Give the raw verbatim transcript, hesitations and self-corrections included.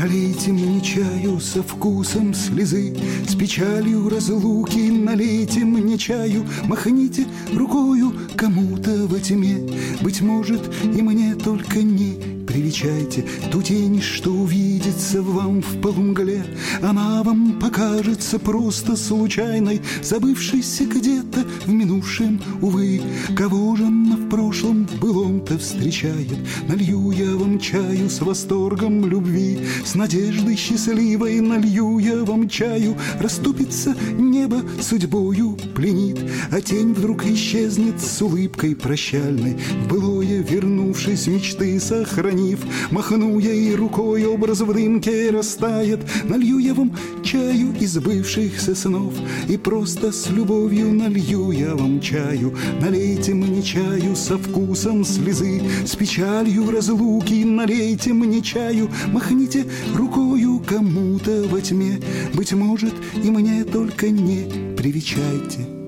налейте мне чаю со вкусом слезы, с печалью разлуки налейте мне чаю, махните рукою кому-то во тьме, быть может, и мне, только не привечайте ту тень, что увидится вам в полумгле. Она вам покажется просто случайной, забывшейся где-то в минувшем, увы. Кого же она в прошлом былом-то встречает? Налью я вам чаю с восторгом любви, с надеждой счастливой налью я вам чаю. Раступится небо, судьбою пленит, а тень вдруг исчезнет с улыбкой прощальной, в былое вернувшись, мечты сохранив. Махну я и рукой, образ в дымке растает. Налью я вам чаю из бывшихся снов, и просто с любовью налью я вам чаю. Налейте мне чаю со вкусом слезы, с печалью разлуки налейте мне чаю. Махните рукою кому-то во тьме, быть может, и мне, только не привечайте.